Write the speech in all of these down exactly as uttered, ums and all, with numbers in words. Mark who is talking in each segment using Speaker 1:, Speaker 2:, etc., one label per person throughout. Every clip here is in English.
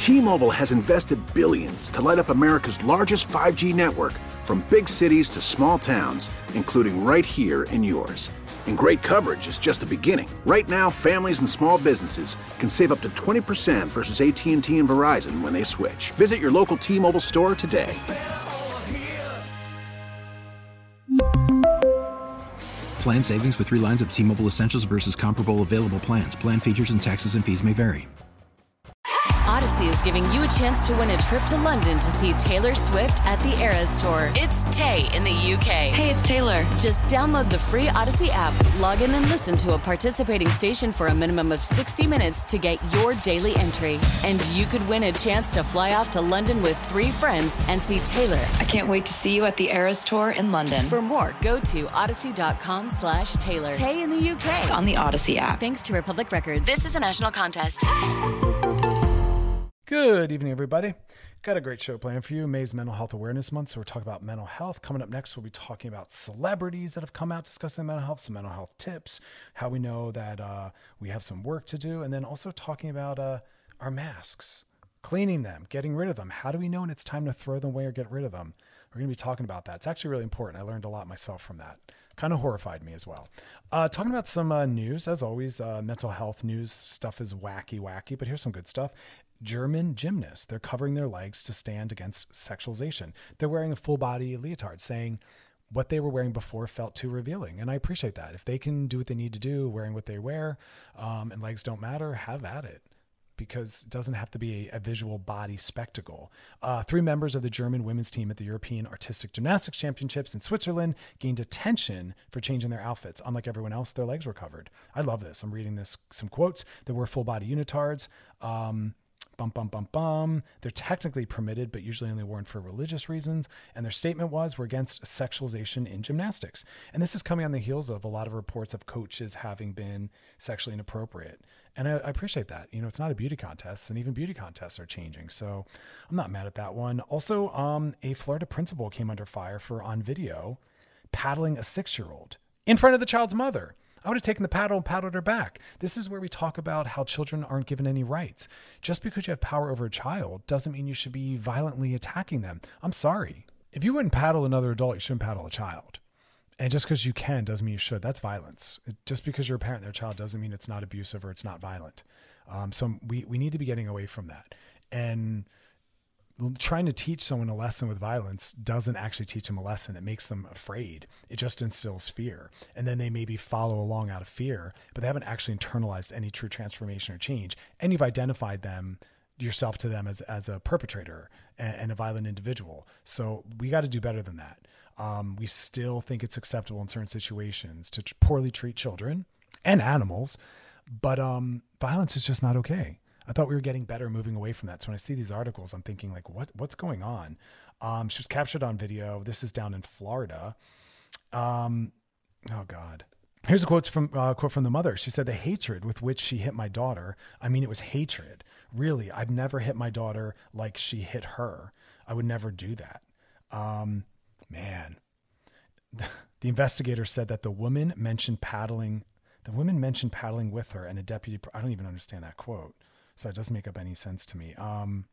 Speaker 1: T-Mobile has invested billions to light up America's largest five G network, from big cities to small towns, including right here in yours. And great coverage is just the beginning. Right now, families and small businesses can save up to twenty percent versus A T and T and Verizon when they switch. Visit your local T-Mobile store today.
Speaker 2: Plan savings with three lines of T-Mobile Essentials versus comparable available plans. Plan features and taxes and fees may vary.
Speaker 3: Odyssey is giving you a chance to win a trip to London to see Taylor Swift at the Eras Tour. It's Tay in the U K.
Speaker 4: Hey, it's Taylor.
Speaker 3: Just download the free Odyssey app, log in and listen to a participating station for a minimum of sixty minutes to get your daily entry. And you could win a chance to fly off to London with three friends and see Taylor.
Speaker 4: I can't wait to see you at the Eras Tour in London.
Speaker 3: For more, go to odyssey.com slash Taylor. Tay in the U K.
Speaker 4: It's on the Odyssey app.
Speaker 3: Thanks to Republic Records. This is a national contest.
Speaker 5: Good evening, everybody. Got a great show planned for you. May's Mental Health Awareness Month, so we're talking about mental health. Coming up next, we'll be talking about celebrities that have come out discussing mental health, some mental health tips, how we know that uh, we have some work to do, and then also talking about uh, our masks, cleaning them, getting rid of them. How do we know when it's time to throw them away or get rid of them? We're going to be talking about that. It's actually really important. I learned a lot myself from that. Kind of horrified me as well. Uh, talking about some uh, news, as always, uh, mental health news stuff is wacky, wacky, but here's some good stuff. German gymnasts, they're covering their legs to stand against sexualization. They're wearing a full body leotard, saying what they were wearing before felt too revealing. And I appreciate that. If they can do what they need to do, wearing what they wear, um, and legs don't matter, have at it. Because it doesn't have to be a, a visual body spectacle. Uh, three members of the German women's team at the European Artistic Gymnastics Championships in Switzerland gained attention for changing their outfits. Unlike everyone else, their legs were covered. I love this. I'm reading this some quotes. There were full body unitards. Um, Bum, bum, bum, bum. They're technically permitted, but usually only worn for religious reasons. And their statement was, we're against sexualization in gymnastics. And this is coming on the heels of a lot of reports of coaches having been sexually inappropriate. And I, I appreciate that. You know, it's not a beauty contest, and even beauty contests are changing. So I'm not mad at that one. Also, um, a Florida principal came under fire for, on video, paddling a six-year-old in front of the child's mother. I would have taken the paddle and paddled her back. This is where we talk about how children aren't given any rights. Just because you have power over a child doesn't mean you should be violently attacking them. I'm sorry. If you wouldn't paddle another adult, you shouldn't paddle a child. And just because you can doesn't mean you should. That's violence. Just because you're a parent of their child doesn't mean it's not abusive or it's not violent. Um, so we, we need to be getting away from that. And trying to teach someone a lesson with violence doesn't actually teach them a lesson. It makes them afraid. It just instills fear. And then they maybe follow along out of fear, but they haven't actually internalized any true transformation or change. And you've identified them, yourself to them as, as a perpetrator and, and a violent individual. So we got to do better than that. Um, we still think it's acceptable in certain situations to poorly treat children and animals, but um, violence is just not okay. I thought we were getting better, moving away from that. So when I see these articles, I'm thinking like, what, what's going on? Um, she was captured on video. This is down in Florida. Um, oh God. Here's a quote from, uh, quote from the mother. She said, the hatred with which she hit my daughter. I mean, it was hatred. Really, I've never hit my daughter like she hit her. I would never do that. Um, man, the investigator said that the woman mentioned paddling, the women mentioned paddling with her, and a deputy, I don't even understand that quote. So it doesn't make up any sense to me. Um,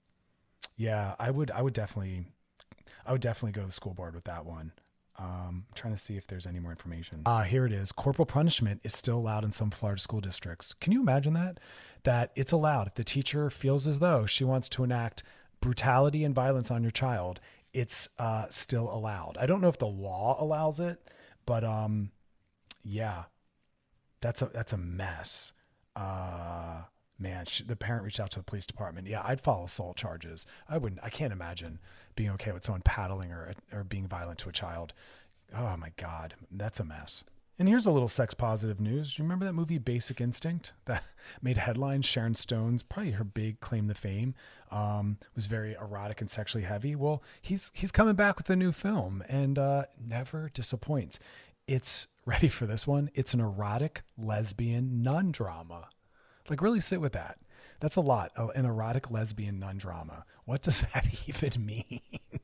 Speaker 5: yeah, I would, I would definitely, I would definitely go to the school board with that one. Um, I'm trying to see if there's any more information. Ah, uh, here it is. Corporal punishment is still allowed in some Florida school districts. Can you imagine that? That it's allowed. If the teacher feels as though she wants to enact brutality and violence on your child, it's uh, still allowed. I don't know if the law allows it, but um, yeah, that's a, that's a mess. Uh, Man, she, the parent reached out to the police department. Yeah, I'd file assault charges. I wouldn't. I can't imagine being okay with someone paddling or or being violent to a child. Oh my God, that's a mess. And here's a little sex positive news. Do you remember that movie Basic Instinct that made headlines? Sharon Stone's, probably her big claim to fame, um, was very erotic and sexually heavy. Well, he's he's coming back with a new film and uh, never disappoints. It's ready for this one. It's an erotic lesbian nun drama. Like, really sit with that. That's a lot. An erotic lesbian nun drama. What does that even mean?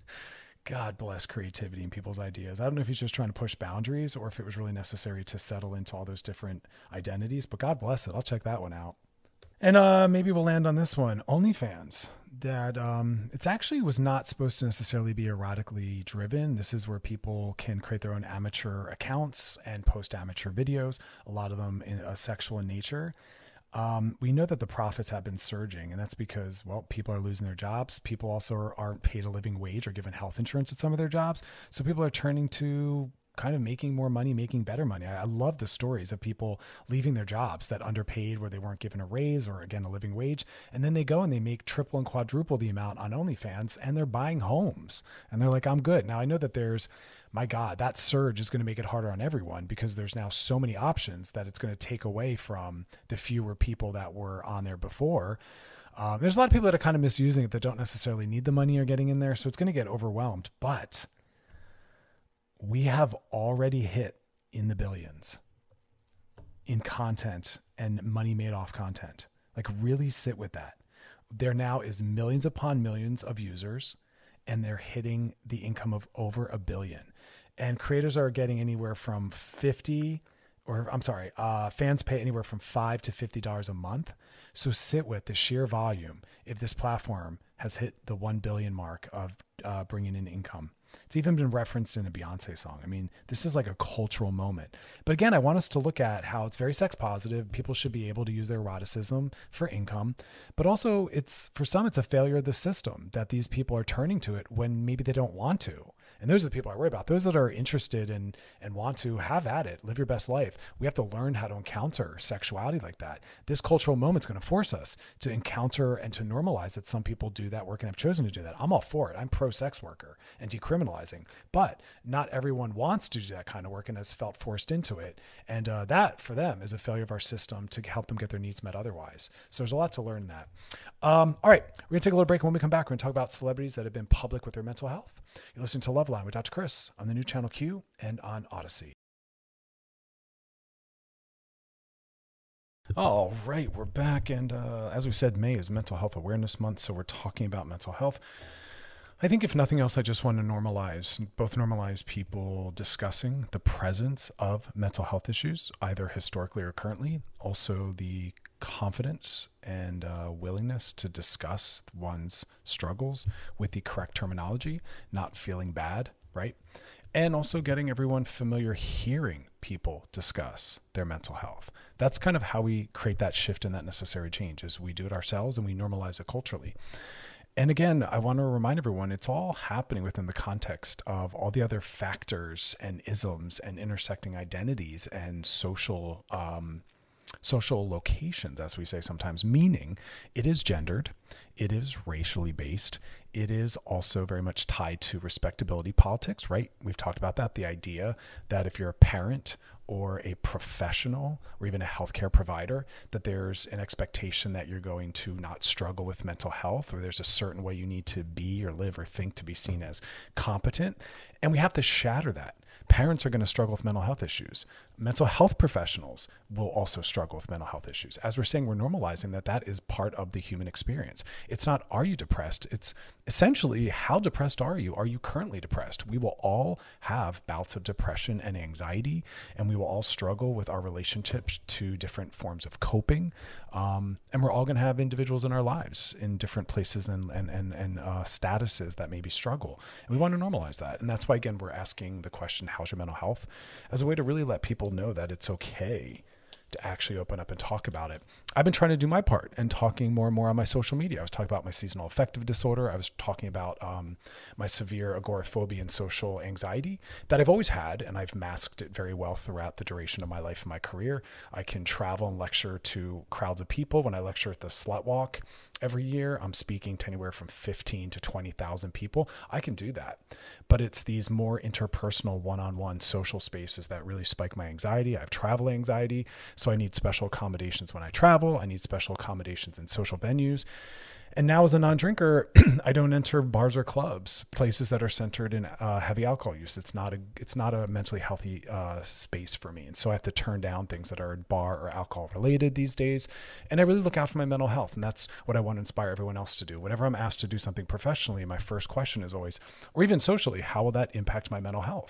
Speaker 5: God bless creativity and people's ideas. I don't know if he's just trying to push boundaries or if it was really necessary to settle into all those different identities, but God bless it. I'll check that one out. And uh, maybe we'll land on this one. OnlyFans. That um, it's actually was not supposed to necessarily be erotically driven. This is where people can create their own amateur accounts and post amateur videos, a lot of them in, uh, sexual in nature. Um, we know that the profits have been surging, and that's because, well, people are losing their jobs. People also are, aren't paid a living wage or given health insurance at some of their jobs. So people are turning to kind of making more money, making better money. I, I love the stories of people leaving their jobs that underpaid, where they weren't given a raise or, again, a living wage. And then they go and they make triple and quadruple the amount on OnlyFans, and they're buying homes. And they're like, I'm good. Now, I know that there's, my God, that surge is going to make it harder on everyone, because there's now so many options that it's going to take away from the fewer people that were on there before. Um, there's a lot of people that are kind of misusing it that don't necessarily need the money or getting in there. So it's going to get overwhelmed. But we have already hit in the billions in content and money made off content. Like, really sit with that. There now is millions upon millions of users, and they're hitting the income of over a billion. And creators are getting anywhere from fifty, or I'm sorry, uh, fans pay anywhere from five to fifty dollars a month. So sit with the sheer volume. If this platform has hit the one billion mark of uh, bringing in income. It's even been referenced in a Beyonce song. I mean, this is like a cultural moment. But again, I want us to look at how it's very sex positive. People should be able to use their eroticism for income. But also, it's, for some, it's a failure of the system that these people are turning to it when maybe they don't want to. And those are the people I worry about. Those that are interested in and want to have at it, live your best life. We have to learn how to encounter sexuality like that. This cultural moment is going to force us to encounter and to normalize that some people do that work and have chosen to do that. I'm all for it. I'm pro sex worker and decriminalizing, but not everyone wants to do that kind of work and has felt forced into it. And uh, that for them is a failure of our system to help them get their needs met otherwise. So there's a lot to learn in that. Um, all right, we're gonna take a little break. When we come back, we're gonna talk about celebrities that have been public with their mental health. You're listening to Loveline with Doctor Chris on the new channel Q and on Odyssey. All right, we're back. And uh, as we said, May is Mental Health Awareness Month. So we're talking about mental health. I think if nothing else, I just want to normalize, both normalize people discussing the presence of mental health issues, either historically or currently. Also the confidence and uh, willingness to discuss one's struggles with the correct terminology, not feeling bad, right? And also getting everyone familiar hearing people discuss their mental health. That's kind of how we create that shift and that necessary change, is we do it ourselves and we normalize it culturally. And again, I want to remind everyone, it's all happening within the context of all the other factors and isms and intersecting identities and social um, social locations, as we say sometimes, meaning it is gendered, it is racially based, it is also very much tied to respectability politics, right? We've talked about that, the idea that if you're a parent or a professional or even a healthcare provider, that there's an expectation that you're going to not struggle with mental health, or there's a certain way you need to be or live or think to be seen as competent. And we have to shatter that. Parents are going to struggle with mental health issues. Mental health professionals will also struggle with mental health issues. As we're saying, we're normalizing that that is part of the human experience. It's not, are you depressed? It's essentially, how depressed are you? Are you currently depressed? We will all have bouts of depression and anxiety, and we will all struggle with our relationships to different forms of coping. Um, and we're all going to have individuals in our lives in different places and, and, and, and uh, statuses that maybe struggle. And we want to normalize that. And that's why, again, we're asking the question, how's your mental health, as a way to really let people know that it's okay to actually open up and talk about it. I've been trying to do my part and talking more and more on my social media. I was talking about my seasonal affective disorder. I was talking about um, my severe agoraphobia and social anxiety that I've always had, and I've masked it very well throughout the duration of my life and my career. I can travel and lecture to crowds of people. When I lecture at the Slut Walk every year, I'm speaking to anywhere from fifteen to twenty thousand people. I can do that, but it's these more interpersonal one-on-one social spaces that really spike my anxiety. I have travel anxiety, so I need special accommodations when I travel. I need special accommodations in social venues. And now as a non-drinker, I don't enter bars or clubs, places that are centered in uh, heavy alcohol use. It's not a, it's not a mentally healthy uh, space for me. And so I have to turn down things that are bar or alcohol related these days. And I really look out for my mental health. And that's what I want to inspire everyone else to do. Whenever I'm asked to do something professionally, my first question is always, or even socially, how will that impact my mental health?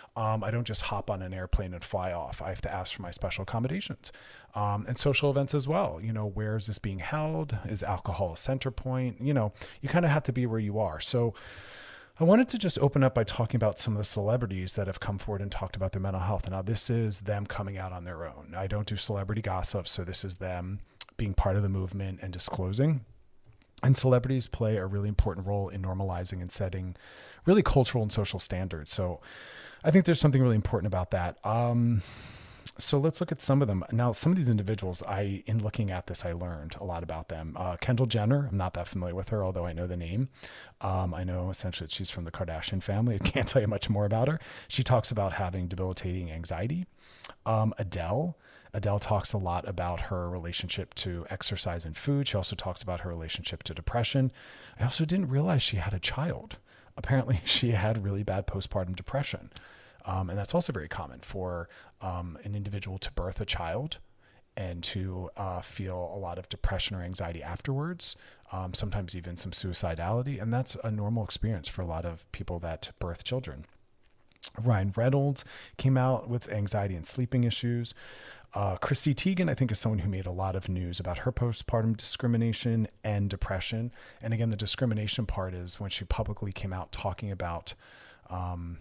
Speaker 5: Um, I don't just hop on an airplane and fly off. I have to ask for my special accommodations, um, and social events as well. You know, where is this being held? Is alcohol a center point? You know, you kind of have to be where you are. So I wanted to just open up by talking about some of the celebrities that have come forward and talked about their mental health. And now this is them coming out on their own. I don't do celebrity gossip, so this is them being part of the movement and disclosing. And celebrities play a really important role in normalizing and setting really cultural and social standards. So I think there's something really important about that. Um, so let's look at some of them. Now, some of these individuals, I, in looking at this, I learned a lot about them. Uh, Kendall Jenner, I'm not that familiar with her, although I know the name. Um, I know essentially that she's from the Kardashian family. I can't tell you much more about her. She talks about having debilitating anxiety. Um, Adele, Adele talks a lot about her relationship to exercise and food. She also talks about her relationship to depression. I also didn't realize she had a child. Apparently she had really bad postpartum depression. Um, and that's also very common for um, an individual to birth a child and to uh, feel a lot of depression or anxiety afterwards, um, sometimes even some suicidality. And that's a normal experience for a lot of people that birth children. Ryan Reynolds came out with anxiety and sleeping issues. Uh, Chrissy Teigen, I think, is someone who made a lot of news about her postpartum discrimination and depression. And again, the discrimination part is when she publicly came out talking about um,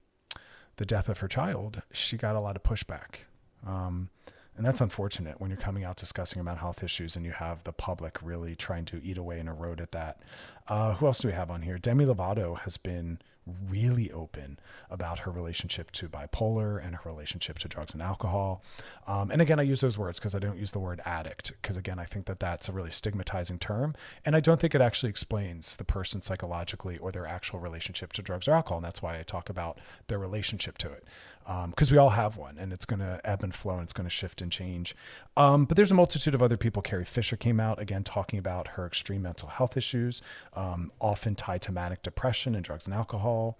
Speaker 5: the death of her child, she got a lot of pushback. Um, and that's unfortunate when you're coming out discussing about health issues and you have the public really trying to eat away and erode at that. Uh, who else do we have on here? Demi Lovato has been really open about her relationship to bipolar and her relationship to drugs and alcohol. Um, and again, I use those words because I don't use the word addict, because again, I think that that's a really stigmatizing term. And I don't think it actually explains the person psychologically or their actual relationship to drugs or alcohol. And that's why I talk about their relationship to it. Because um, we all have one, and it's going to ebb and flow, and it's going to shift and change. Um, but there's a multitude of other people. Carrie Fisher came out, again, talking about her extreme mental health issues, um, often tied to manic depression and drugs and alcohol.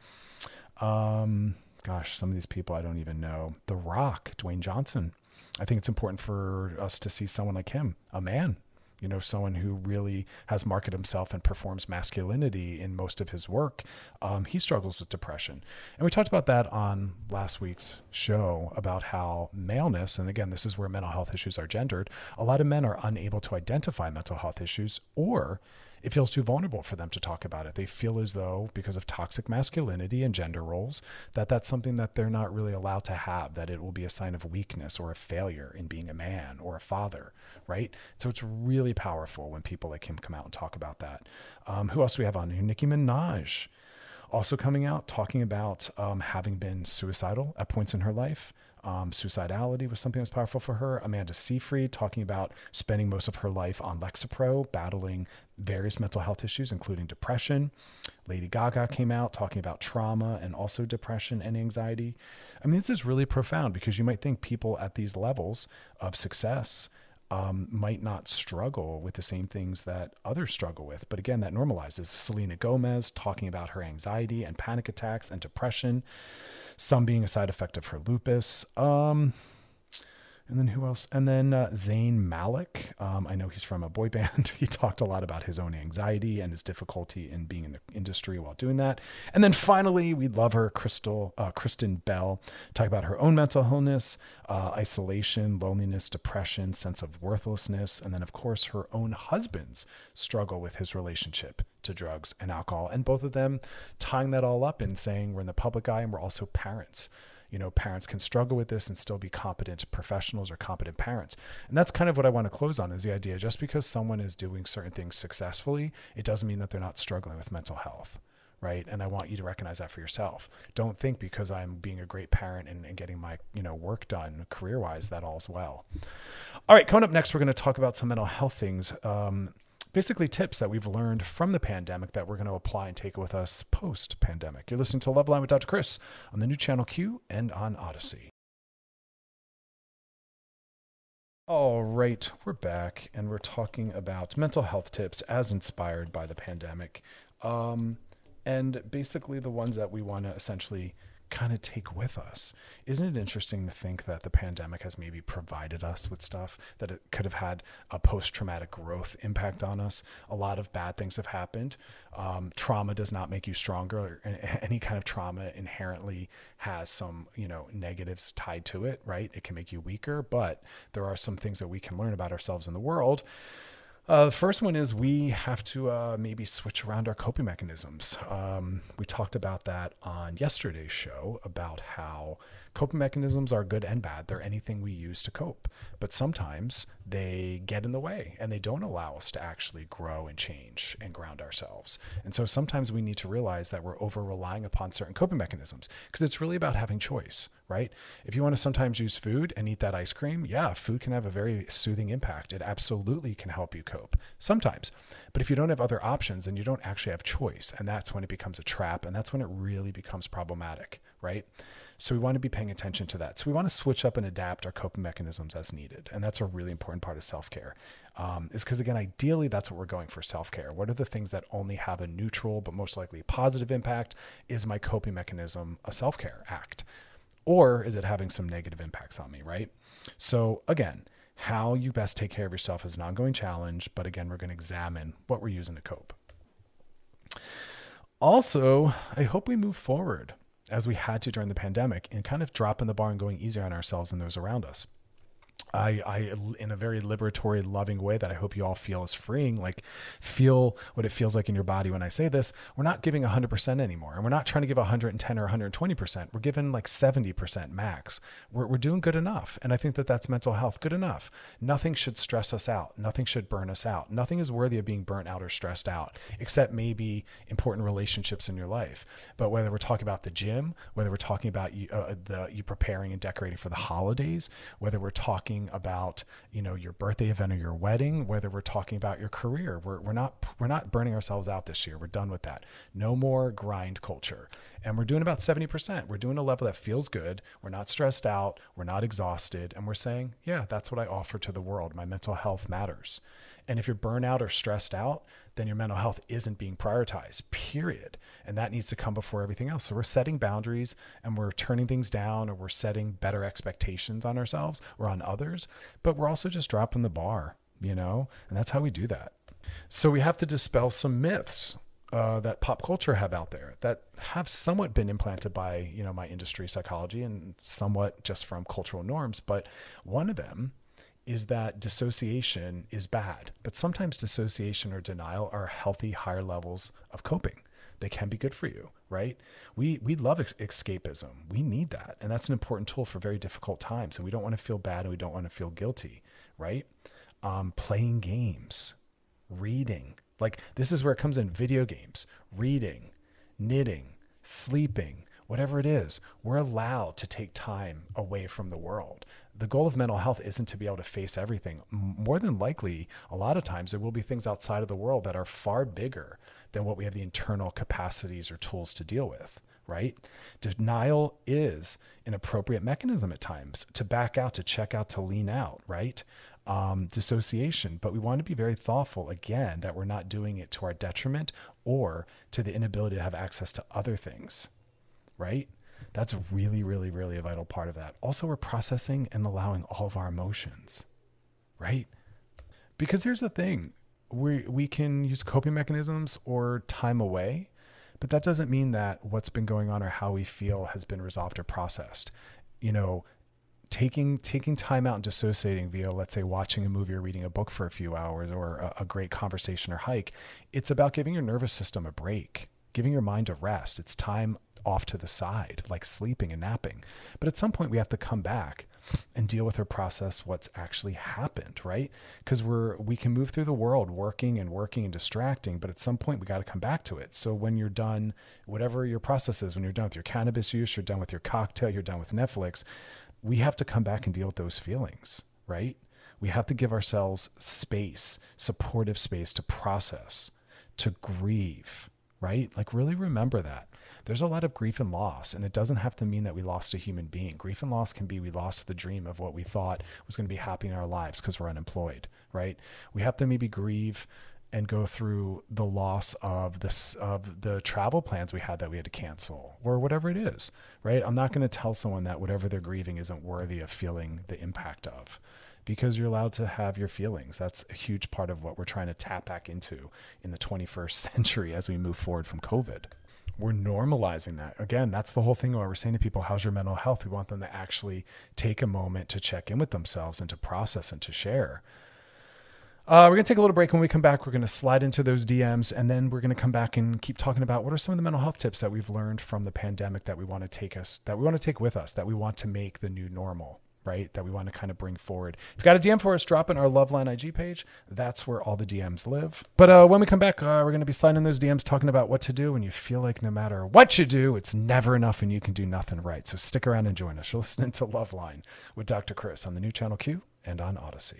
Speaker 5: Um, gosh, some of these people I don't even know. The Rock, Dwayne Johnson. I think it's important for us to see someone like him, a man. You know, someone who really has marketed himself and performs masculinity in most of his work. Um, he struggles with depression. And we talked about that on last week's show about how maleness, and again, this is where mental health issues are gendered. A lot of men are unable to identify mental health issues, or it feels too vulnerable for them to talk about it. They feel as though, because of toxic masculinity and gender roles, that that's something that they're not really allowed to have, that it will be a sign of weakness or a failure in being a man or a father, right? So it's really powerful when people like him come out and talk about that. Um, who else do we have on here? Nicki Minaj, also coming out, talking about um, having been suicidal at points in her life. Um, suicidality was something that's powerful for her. Amanda Seyfried talking about spending most of her life on Lexapro, battling various mental health issues, including depression. Lady Gaga came out talking about trauma and also depression and anxiety. I mean, this is really profound, because you might think people at these levels of success um, might not struggle with the same things that others struggle with. But again, that normalizes. Selena Gomez talking about her anxiety and panic attacks and depression, some being a side effect of her lupus. Um, and then who else? And then uh, Zayn Malik. Um, I know he's from a boy band. He talked a lot about his own anxiety and his difficulty in being in the industry while doing that. And then finally, we love her, Crystal, uh, Kristen Bell, talk about her own mental illness, uh, isolation, loneliness, depression, sense of worthlessness. And then, of course, her own husband's struggle with his relationship to drugs and alcohol. And both of them tying that all up and saying we're in the public eye and we're also parents. You know, parents can struggle with this and still be competent professionals or competent parents. And that's kind of what I want to close on, is the idea, just because someone is doing certain things successfully, it doesn't mean that they're not struggling with mental health, right? And I want you to recognize that for yourself. Don't think because I'm being a great parent and, and getting my, you know, work done career-wise, that all's well. All right, coming up next, we're going to talk about some mental health things. Um, Basically tips that we've learned from the pandemic that we're going to apply and take with us post-pandemic. You're listening to Loveline with Doctor Chris on the new channel Q and on Odyssey. All right, we're back, and we're talking about mental health tips as inspired by the pandemic. Um, and basically the ones that we want to essentially kind of take with us. Isn't it interesting to think that the pandemic has maybe provided us with stuff that it could have had a post-traumatic growth impact on us? A lot of bad things have happened. Um, trauma does not make you stronger. Any kind of trauma inherently has some, you know, negatives tied to it, right? It can make you weaker, but there are some things that we can learn about ourselves in the world. Uh, the first one is we have to uh, maybe switch around our coping mechanisms. Um, we talked about that on yesterday's show about how coping mechanisms are good and bad. They're anything we use to cope, but sometimes they get in the way and they don't allow us to actually grow and change and ground ourselves. And so sometimes we need to realize that we're over relying upon certain coping mechanisms, because it's really about having choice, right? If you want to sometimes use food and eat that ice cream, yeah, food can have a very soothing impact. It absolutely can help you cope sometimes. But if you don't have other options, then you don't actually have choice. And that's when it becomes a trap. And that's when it really becomes problematic, right? So we want to be paying attention to that. So we want to switch up and adapt our coping mechanisms as needed. And that's a really important part of self-care. Um, is because, again, ideally, that's what we're going for, self-care. What are the things that only have a neutral but most likely positive impact? Is my coping mechanism a self-care act? Or is it having some negative impacts on me, right? So again, how you best take care of yourself is an ongoing challenge. But again, we're going to examine what we're using to cope. Also, I hope we move forward as we had to during the pandemic and kind of dropping the bar and going easier on ourselves and those around us. I, I, in a very liberatory, loving way that I hope you all feel is freeing, like feel what it feels like in your body when I say this. We're not giving one hundred percent anymore. And we're not trying to give one hundred ten or one hundred twenty percent. We're giving like seventy percent max. We're, we're doing good enough. And I think that that's mental health, good enough. Nothing should stress us out. Nothing should burn us out. Nothing is worthy of being burnt out or stressed out, except maybe important relationships in your life. But whether we're talking about the gym, whether we're talking about you, uh, the, you preparing and decorating for the holidays, whether we're talking about, you know, your birthday event or your wedding, whether we're talking about your career, we're, we're not, we're not burning ourselves out this year. We're done with that. No more grind culture. And we're doing about seventy percent. We're doing a level that feels good. We're not stressed out. We're not exhausted. And we're saying, yeah, that's what I offer to the world. My mental health matters. And if you're burnout or stressed out, then your mental health isn't being prioritized, period. And that needs to come before everything else. So we're setting boundaries and we're turning things down, or we're setting better expectations on ourselves or on others, but we're also just dropping the bar, you know, and that's how we do that. So we have to dispel some myths uh, that pop culture have out there that have somewhat been implanted by, you know, my industry, psychology, and somewhat just from cultural norms. But one of them is that dissociation is bad, but sometimes dissociation or denial are healthy, higher levels of coping. They can be good for you, right? We we love ex- escapism. We need that. And that's an important tool for very difficult times. And we don't want to feel bad and we don't want to feel guilty, right? Um, playing games, reading. Like this is where it comes in: video games, reading, knitting, sleeping, whatever it is. We're allowed to take time away from the world. The goal of mental health isn't to be able to face everything. More than likely, a lot of times there will be things outside of the world that are far bigger than what we have the internal capacities or tools to deal with, right? Denial is an appropriate mechanism at times to back out, to check out, to lean out, right? Um, dissociation, but we want to be very thoughtful, again, that we're not doing it to our detriment or to the inability to have access to other things, right? That's really, really, really a vital part of that. Also, we're processing and allowing all of our emotions, right? Because here's the thing, we we can use coping mechanisms or time away, but that doesn't mean that what's been going on or how we feel has been resolved or processed. You know, taking taking time out and dissociating via, let's say, watching a movie or reading a book for a few hours, or a, a great conversation or hike, it's about giving your nervous system a break, giving your mind a rest. It's time off to the side, like sleeping and napping. But at some point we have to come back and deal with or process what's actually happened, right? Because we're we can move through the world working and working and distracting, but at some point we got to come back to it. So when you're done, whatever your process is, when you're done with your cannabis use, you're done with your cocktail, you're done with Netflix, we have to come back and deal with those feelings, right? We have to give ourselves space, supportive space to process, to grieve, right? Like really remember that. There's a lot of grief and loss, and it doesn't have to mean that we lost a human being. Grief and loss can be we lost the dream of what we thought was going to be happy in our lives because we're unemployed, right? We have to maybe grieve and go through the loss of this, of the travel plans we had that we had to cancel or whatever it is, right? I'm not going to tell someone that whatever they're grieving isn't worthy of feeling the impact of, because you're allowed to have your feelings. That's a huge part of what we're trying to tap back into in the twenty-first century as we move forward from COVID. We're normalizing that. Again, that's the whole thing where we're saying to people, how's your mental health? We want them to actually take a moment to check in with themselves and to process and to share. Uh, we're going to take a little break. When we come back, we're going to slide into those D Ms, and then we're going to come back and keep talking about what are some of the mental health tips that we've learned from the pandemic that we want to take us, that we want to take with us, that we want to make the new normal, right? That we want to kind of bring forward. If you've got a D M for us, drop in our Loveline I G page. That's where all the D Ms live. But uh, when we come back, uh, we're going to be sliding in those D Ms, talking about what to do when you feel like no matter what you do, it's never enough and you can do nothing right. So stick around and join us. You're listening to Loveline with Doctor Chris on the new Channel Q and on Odyssey.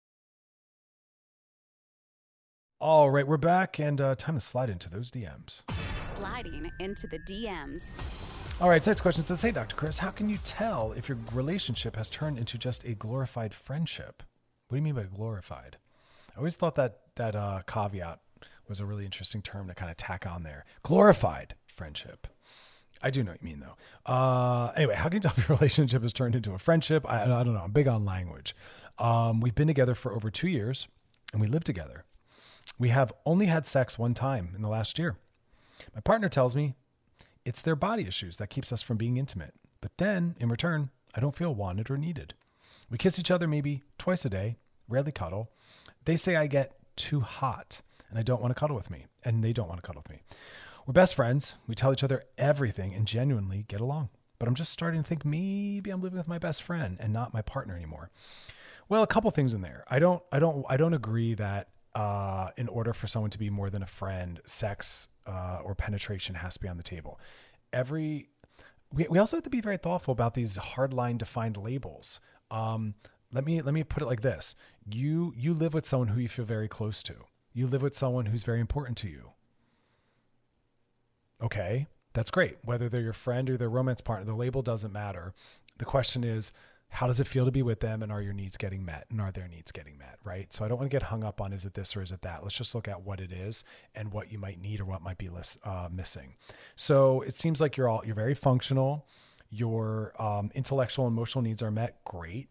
Speaker 5: All right, we're back, and uh, time to slide into those D Ms.
Speaker 6: Sliding into the D Ms.
Speaker 5: All right, so next question says, hey, Doctor Chris, how can you tell if your relationship has turned into just a glorified friendship? What do you mean by glorified? I always thought that that uh, caveat was a really interesting term to kind of tack on there. Glorified friendship. I do know what you mean, though. Uh, anyway, how can you tell if your relationship has turned into a friendship? I, I don't know. I'm big on language. Um, we've been together for over two years, and we live together. We have only had sex one time in the last year. My partner tells me it's their body issues that keeps us from being intimate. But then, in return, I don't feel wanted or needed. We kiss each other maybe twice a day, rarely cuddle. They say I get too hot and I don't want to cuddle with me, and they don't want to cuddle with me. We're best friends. We tell each other everything and genuinely get along. But I'm just starting to think maybe I'm living with my best friend and not my partner anymore. Well, a couple things in there. I don't, I don't, I don't agree that uh, in order for someone to be more than a friend, sex uh, or penetration has to be on the table. Every, we, we also have to be very thoughtful about these hardline defined labels. Um, let me, let me put it like this. You, you live with someone who you feel very close to. You live with someone who's very important to you. Okay, that's great. Whether they're your friend or their romance partner, the label doesn't matter. The question is, how does it feel to be with them, and are your needs getting met, and are their needs getting met, right? So I don't want to get hung up on, is it this or is it that? Let's just look at what it is and what you might need or what might be uh, missing. So it seems like you're all, you're very functional. Your um, intellectual and emotional needs are met. Great.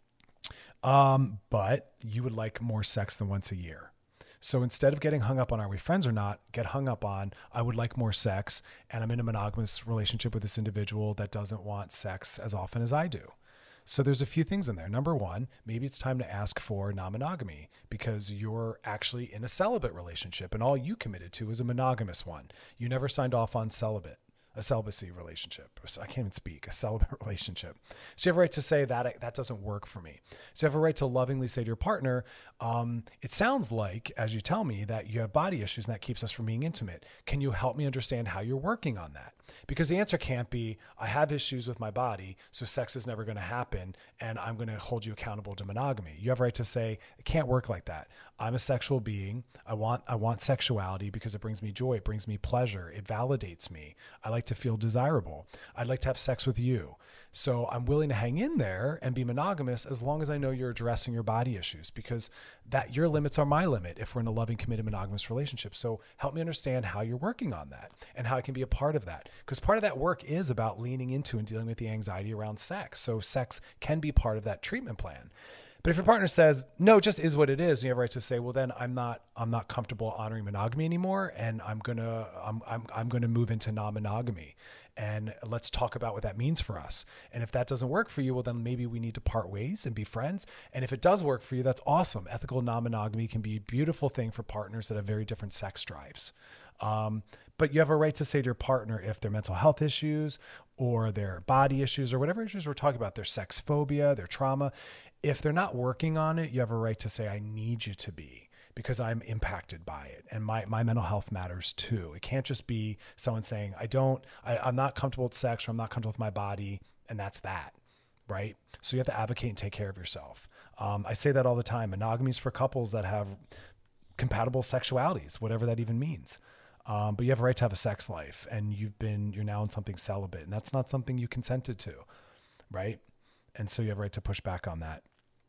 Speaker 5: Um, but you would like more sex than once a year. So instead of getting hung up on are we friends or not, get hung up on I would like more sex, and I'm in a monogamous relationship with this individual that doesn't want sex as often as I do. So there's a few things in there. Number one, maybe it's time to ask for non-monogamy because you're actually in a celibate relationship and all you committed to is a monogamous one. You never signed off on celibate. A celibacy relationship. I can't even speak. A celibate relationship. So you have a right to say that that doesn't work for me. So you have a right to lovingly say to your partner, um, it sounds like, as you tell me, that you have body issues and that keeps us from being intimate. Can you help me understand how you're working on that? Because the answer can't be, I have issues with my body, so sex is never going to happen, and I'm going to hold you accountable to monogamy. You have a right to say, it can't work like that. I'm a sexual being. I want I want sexuality because it brings me joy. It brings me pleasure. It validates me. I like to feel desirable. I'd like to have sex with you. So I'm willing to hang in there and be monogamous as long as I know you're addressing your body issues, because that your limits are my limit if we're in a loving, committed, monogamous relationship. So help me understand how you're working on that and how I can be a part of that. Because part of that work is about leaning into and dealing with the anxiety around sex. So sex can be part of that treatment plan. But if your partner says, no, it just is what it is, and you have a right to say, well, then I'm not, I'm not comfortable honoring monogamy anymore. And I'm going to, I'm, I'm, I'm going to move into non-monogamy, and let's talk about what that means for us. And if that doesn't work for you, well, then maybe we need to part ways and be friends. And if it does work for you, that's awesome. Ethical non-monogamy can be a beautiful thing for partners that have very different sex drives. Um, but you have a right to say to your partner if their mental health issues or their body issues or whatever issues we're talking about, their sex phobia, their trauma, if they're not working on it, you have a right to say, I need you to be, because I'm impacted by it. And my, my mental health matters too. It can't just be someone saying, I don't, I, I'm not comfortable with sex, or I'm not comfortable with my body. And that's that, right? So you have to advocate and take care of yourself. Um, I say that all the time. Monogamy is for couples that have compatible sexualities, whatever that even means. Um, but you have a right to have a sex life, and you've been, you're now in something celibate, and that's not something you consented to, right? And so you have a right to push back on that.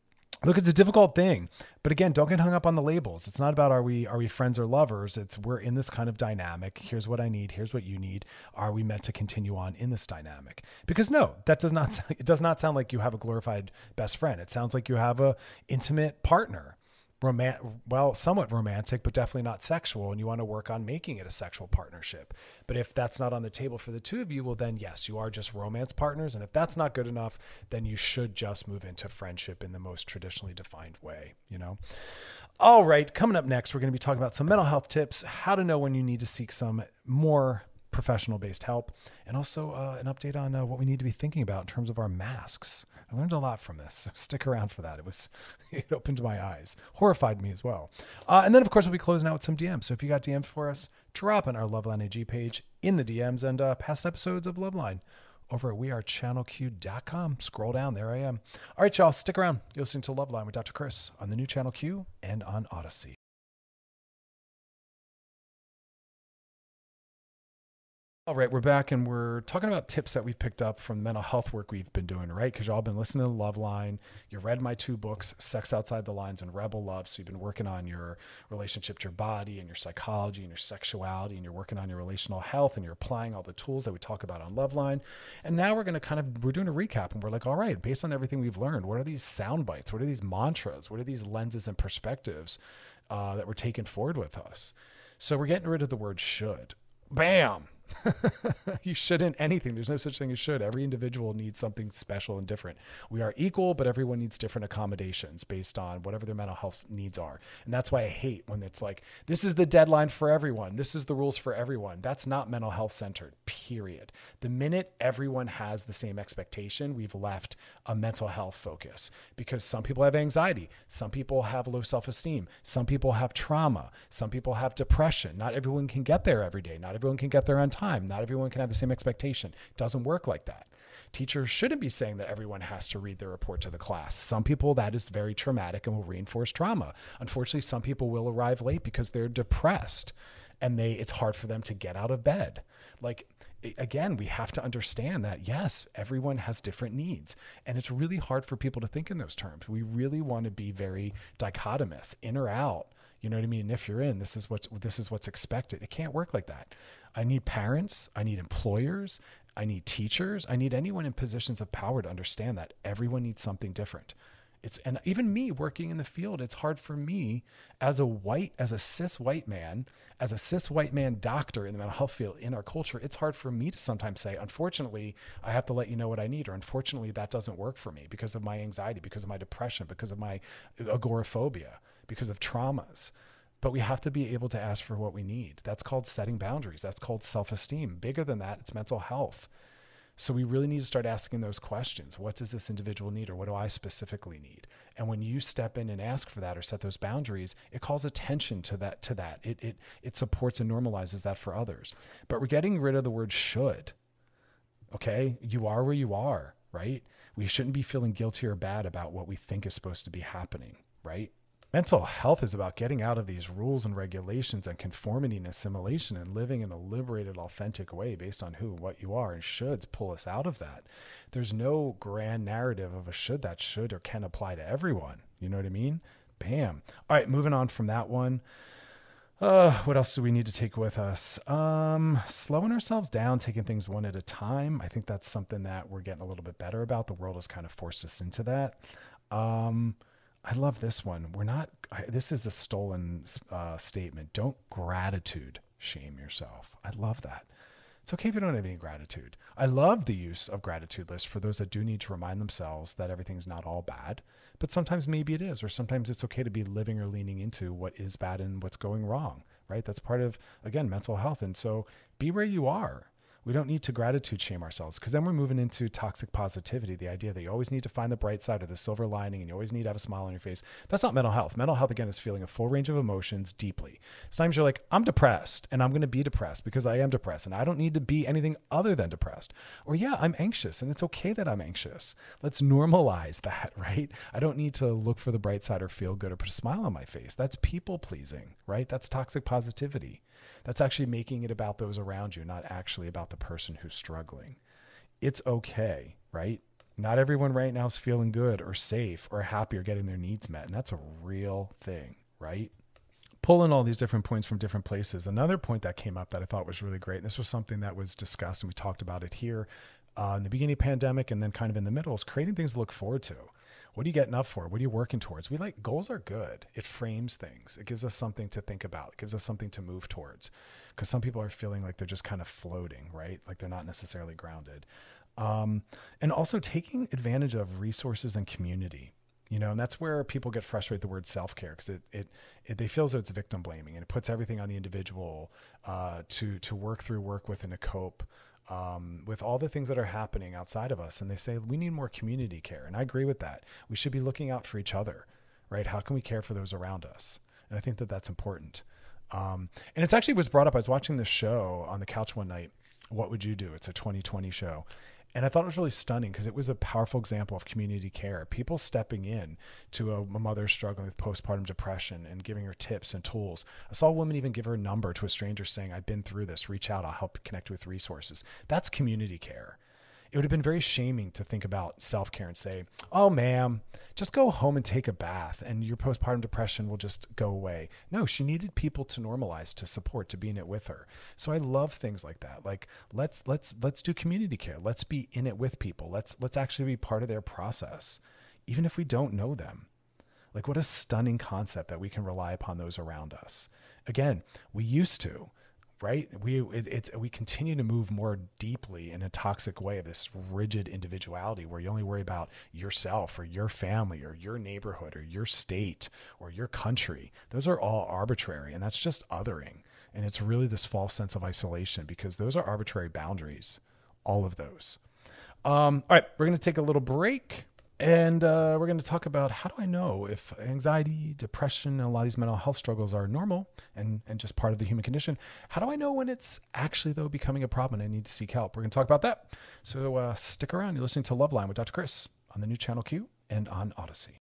Speaker 5: Look, it's a difficult thing, but again, don't get hung up on the labels. It's not about are we are we friends or lovers. It's we're in this kind of dynamic. Here's what I need. Here's what you need. Are we meant to continue on in this dynamic? Because no, that does not. It does not sound like you have a glorified best friend. It sounds like you have a intimate partner. Roman- well, somewhat romantic, but definitely not sexual. And you want to work on making it a sexual partnership. But if that's not on the table for the two of you, well, then yes, you are just romance partners. And if that's not good enough, then you should just move into friendship in the most traditionally defined way, you know? All right. Coming up next, we're going to be talking about some mental health tips, how to know when you need to seek some more professional based help, and also uh, an update on uh, what we need to be thinking about in terms of our masks. I learned a lot from this, so stick around for that. It was, it opened my eyes, horrified me as well. Uh, and then of course we'll be closing out with some D Ms. So if you got D Ms for us, drop in our Loveline A G page in the D Ms and uh, past episodes of Loveline over at we are channel q dot com. Scroll down, there I am. All right, y'all, stick around. You're listening to Loveline with Doctor Chris on the new Channel Q and on Odyssey. All right, we're back and we're talking about tips that we've picked up from mental health work we've been doing, right? Because y'all been listening to Loveline. You read my two books, Sex Outside the Lines and Rebel Love. So you've been working on your relationship to your body and your psychology and your sexuality, and you're working on your relational health, and you're applying all the tools that we talk about on Loveline. And now we're going to kind of, we're doing a recap, and we're like, all right, based on everything we've learned, what are these sound bites? What are these mantras? What are these lenses and perspectives uh, that we're taking forward with us? So we're getting rid of the word should. Bam. You shouldn't anything. There's no such thing as should. Every individual needs something special and different. We are equal, but everyone needs different accommodations based on whatever their mental health needs are. And that's why I hate when it's like, this is the deadline for everyone. This is the rules for everyone. That's not mental health centered, period. The minute everyone has the same expectation, we've left a mental health focus, because some people have anxiety. Some people have low self-esteem. Some people have trauma. Some people have depression. Not everyone can get there every day. Not everyone can get there on time. Not everyone can have the same expectation. It doesn't work like that. Teachers shouldn't be saying that everyone has to read their report to the class. Some people, that is very traumatic and will reinforce trauma. Unfortunately, some people will arrive late because they're depressed and they it's hard for them to get out of bed. Like, again, we have to understand that, yes, everyone has different needs. And it's really hard for people to think in those terms. We really want to be very dichotomous, in or out. You know what I mean? If you're in, this is what's, this is what's expected. It can't work like that. I need parents. I need employers. I need teachers. I need anyone in positions of power to understand that everyone needs something different. It's, and even me working in the field, it's hard for me as a white, as a cis white man, as a cis white man doctor in the mental health field in our culture, it's hard for me to sometimes say, unfortunately, I have to let you know what I need, or unfortunately, that doesn't work for me because of my anxiety, because of my depression, because of my agoraphobia, because of traumas. But we have to be able to ask for what we need. That's called setting boundaries. That's called self-esteem. Bigger than that, it's mental health. So we really need to start asking those questions. What does this individual need, or what do I specifically need? And when you step in and ask for that or set those boundaries, it calls attention to that. To that, it it it supports and normalizes that for others. But we're getting rid of the word should. Okay, you are where you are, right? We shouldn't be feeling guilty or bad about what we think is supposed to be happening, right? Mental health is about getting out of these rules and regulations and conformity and assimilation and living in a liberated, authentic way based on who, what you are, and shoulds pull us out of that. There's no grand narrative of a should that should or can apply to everyone. You know what I mean? Bam. All right, moving on from that one. Uh, what else do we need to take with us? Um, slowing ourselves down, taking things one at a time. I think that's something that we're getting a little bit better about. The world has kind of forced us into that. Um, I love this one. We're not, I, this is a stolen uh, statement. Don't gratitude shame yourself. I love that. It's okay if you don't have any gratitude. I love the use of gratitude lists for those that do need to remind themselves that everything's not all bad, but sometimes maybe it is, or sometimes it's okay to be living or leaning into what is bad and what's going wrong, right? That's part of, again, mental health. And so be where you are. We don't need to gratitude shame ourselves, because then we're moving into toxic positivity, the idea that you always need to find the bright side or the silver lining and you always need to have a smile on your face. That's not mental health. Mental health, again, is feeling a full range of emotions deeply. Sometimes you're like, I'm depressed and I'm going to be depressed because I am depressed and I don't need to be anything other than depressed. Or yeah, I'm anxious and it's okay that I'm anxious. Let's normalize that, right? I don't need to look for the bright side or feel good or put a smile on my face. That's people pleasing, right? That's toxic positivity. That's actually making it about those around you, not actually about the person who's struggling. It's okay, right? Not everyone right now is feeling good or safe or happy or getting their needs met. And that's a real thing, right? Pulling all these different points from different places. Another point that came up that I thought was really great, and this was something that was discussed and we talked about it here uh, in the beginning of the pandemic and then kind of in the middle, is creating things to look forward to. What are you getting up for? What are you working towards? We like, goals are good. It frames things. It gives us something to think about. It gives us something to move towards, because some people are feeling like they're just kind of floating, right? Like they're not necessarily grounded. Um, and also taking advantage of resources and community. You know, and that's where people get frustrated with the word self-care, because it, it, it, they feel as though it's victim blaming, and it puts everything on the individual uh, to, to work through, work with, and to cope um, with all the things that are happening outside of us. And they say, we need more community care. And I agree with that. We should be looking out for each other, right? How can we care for those around us? And I think that that's important. Um, and it's actually was brought up. I was watching this show on the couch one night. What Would You Do? It's a twenty twenty show. And I thought it was really stunning because it was a powerful example of community care. People stepping in to a, a mother struggling with postpartum depression and giving her tips and tools. I saw a woman even give her number to a stranger saying, I've been through this, reach out, I'll help connect with resources. That's community care. It would have been very shaming to think about self-care and say, oh, ma'am, just go home and take a bath and your postpartum depression will just go away. No, she needed people to normalize, to support, to be in it with her. So I love things like that. Like, let's, let's, let's do community care. Let's be in it with people. Let's, let's actually be part of their process, even if we don't know them. Like, what a stunning concept that we can rely upon those around us. Again, we used to. Right? We, it, it's, we continue to move more deeply in a toxic way of this rigid individuality where you only worry about yourself or your family or your neighborhood or your state or your country. Those are all arbitrary, and that's just othering. And it's really this false sense of isolation because those are arbitrary boundaries, all of those. Um, all right, we're going to take a little break. And uh, we're going to talk about how do I know if anxiety, depression, and a lot of these mental health struggles are normal and, and just part of the human condition. How do I know when it's actually, though, becoming a problem and I need to seek help? We're going to talk about that. So uh, stick around. You're listening to Loveline with Doctor Chris on the new Channel Q and on Odyssey.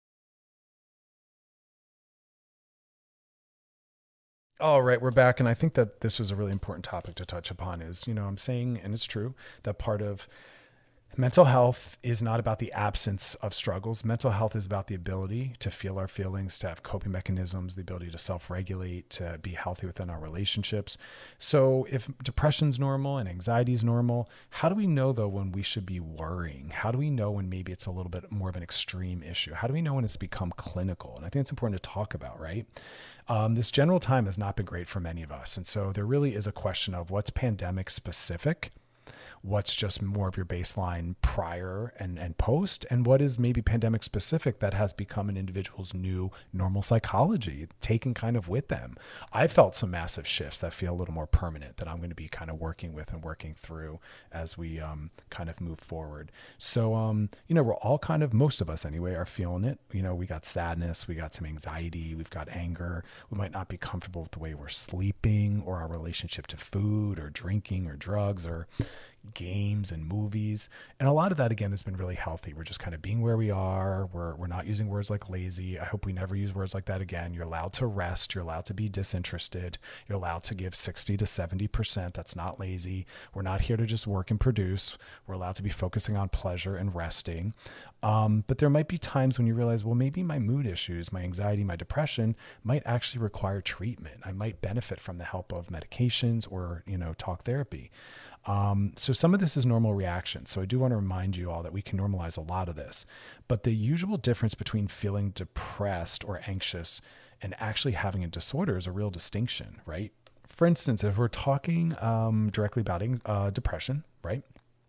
Speaker 5: All right, we're back. And I think that this was a really important topic to touch upon is, you know, I'm saying, and it's true, that part of mental health is not about the absence of struggles. Mental health is about the ability to feel our feelings, to have coping mechanisms, the ability to self-regulate, to be healthy within our relationships. So if depression's normal and anxiety is normal, how do we know, though, when we should be worrying? How do we know when maybe it's a little bit more of an extreme issue? How do we know when it's become clinical? And I think it's important to talk about, right? Um, this general time has not been great for many of us. And so there really is a question of what's pandemic specific, what's just more of your baseline prior and, and post, and what is maybe pandemic specific that has become an individual's new normal psychology, taken kind of with them. I felt some massive shifts that feel a little more permanent that I'm going to be kind of working with and working through as we um, kind of move forward. So, um, you know, we're all kind of, most of us anyway, are feeling it. You know, we got sadness, we got some anxiety, we've got anger. We might not be comfortable with the way we're sleeping or our relationship to food or drinking or drugs or games and movies. And a lot of that, again, has been really healthy. We're just kind of being where we are. We're, we're not using words like lazy. I hope we never use words like that again. You're allowed to rest. You're allowed to be disinterested. You're allowed to give sixty to seventy percent. That's not lazy. We're not here to just work and produce. We're allowed to be focusing on pleasure and resting. Um, but there might be times when you realize, well, maybe my mood issues, my anxiety, my depression might actually require treatment. I might benefit from the help of medications or, you know, talk therapy. Um, so some of this is normal reaction. So I do want to remind you all that we can normalize a lot of this, but the usual difference between feeling depressed or anxious and actually having a disorder is a real distinction, right? For instance, if we're talking um, directly about uh, depression, right?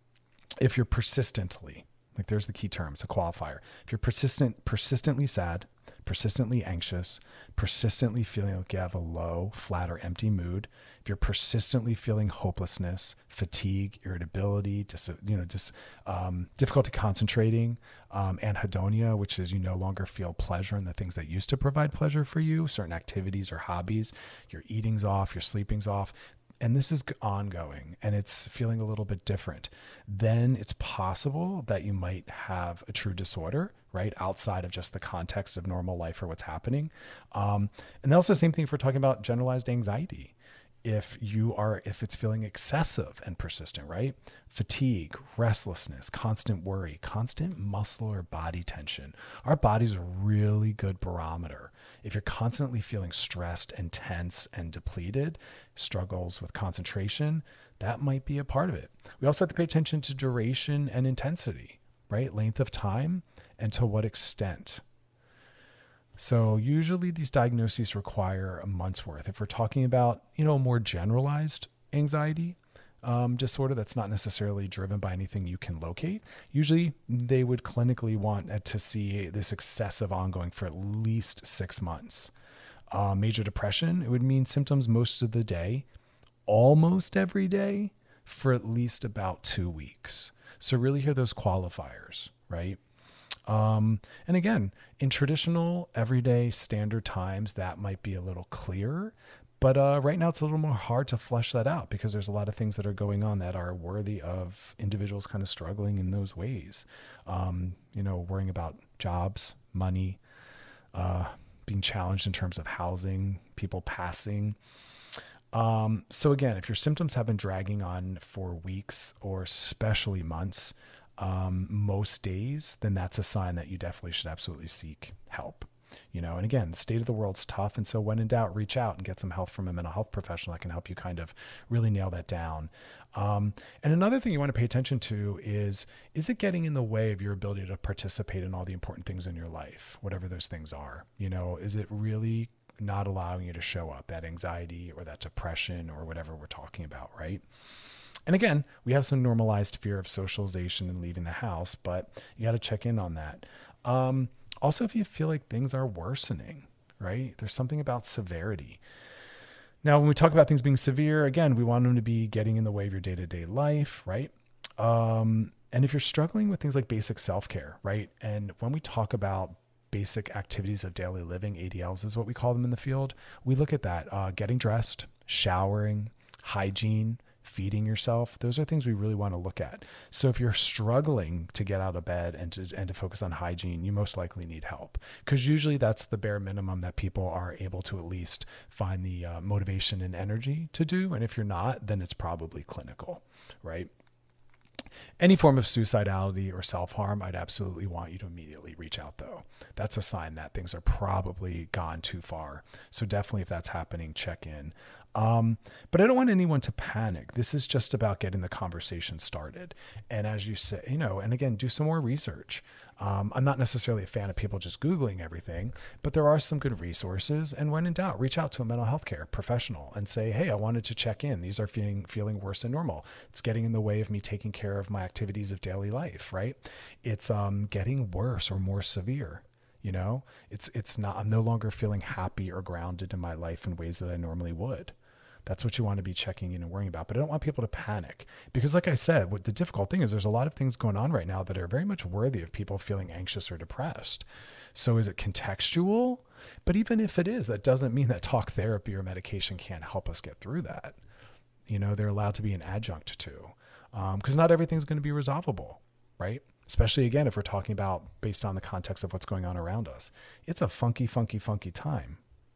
Speaker 5: If you're persistently, like there's the key term, it's a qualifier. If you're persistent, persistently sad, persistently anxious, persistently feeling like you have a low, flat, or empty mood, if you're persistently feeling hopelessness, fatigue, irritability, dis, you know, just um, difficulty concentrating, um, anhedonia, which is you no longer feel pleasure in the things that used to provide pleasure for you, certain activities or hobbies, your eating's off, your sleeping's off, and this is ongoing and it's feeling a little bit different, then it's possible that you might have a true disorder, right? Outside of just the context of normal life or what's happening. Um, and also same thing if we're talking about generalized anxiety. if you are, if it's feeling excessive and persistent, right? Fatigue, restlessness, constant worry, constant muscle or body tension. Our body's a really good barometer. If you're constantly feeling stressed and tense and depleted, struggles with concentration, that might be a part of it. We also have to pay attention to duration and intensity, right? Length of time and to what extent. So usually these diagnoses require a month's worth. If we're talking about, you know, more generalized anxiety um, disorder that's not necessarily driven by anything you can locate, usually they would clinically want to see this excessive ongoing for at least six months. Uh, major depression, it would mean symptoms most of the day, almost every day, for at least about two weeks. So really hear those qualifiers, right? Um, and again, in traditional, everyday, standard times, that might be a little clearer. But uh, right now, it's a little more hard to flesh that out because there's a lot of things that are going on that are worthy of individuals kind of struggling in those ways. Um, you know, worrying about jobs, money, uh, being challenged in terms of housing, people passing. Um, so again, if your symptoms have been dragging on for weeks or especially months, Um, most days, then that's a sign that you definitely should absolutely seek help. You know, and again, the state of the world's tough. And so when in doubt, reach out and get some help from a mental health professional that can help you kind of really nail that down. Um, and another thing you want to pay attention to is, is it getting in the way of your ability to participate in all the important things in your life, whatever those things are? You know, is it really not allowing you to show up, that anxiety or that depression or whatever we're talking about, right? And again, we have some normalized fear of socialization and leaving the house, but you got to check in on that. Um, also, if you feel like things are worsening, right? There's something about severity. Now, when we talk about things being severe, again, we want them to be getting in the way of your day-to-day life, right? Um, and if you're struggling with things like basic self-care, right? And when we talk about basic activities of daily living, A D Ls is what we call them in the field, we look at that, uh, getting dressed, showering, hygiene, feeding yourself. Those are things we really want to look at. So if you're struggling to get out of bed and to, and to focus on hygiene, you most likely need help, because usually that's the bare minimum that people are able to at least find the uh, motivation and energy to do. And if you're not, then it's probably clinical, right? Any form of suicidality or self-harm, I'd absolutely want you to immediately reach out though. That's a sign that things are probably gone too far. So definitely if that's happening, check in. Um, but I don't want anyone to panic. This is just about getting the conversation started. And as you say, you know, and again, do some more research. Um, I'm not necessarily a fan of people just Googling everything, but there are some good resources. And when in doubt, reach out to a mental health care professional and say, hey, I wanted to check in. These are feeling, feeling worse than normal. It's getting in the way of me taking care of my activities of daily life, right? It's um, getting worse or more severe. You know, it's, it's not, I'm no longer feeling happy or grounded in my life in ways that I normally would. That's what you want to be checking in and worrying about. But I don't want people to panic because, like I said, what the difficult thing is, there's a lot of things going on right now that are very much worthy of people feeling anxious or depressed. So is it contextual? But even if it is, that doesn't mean that talk therapy or medication can't help us get through that. You know, they're allowed to be an adjunct to, because um, not everything's going to be resolvable, right? Especially, again, if we're talking about based on the context of what's going on around us. It's a funky, funky, funky time.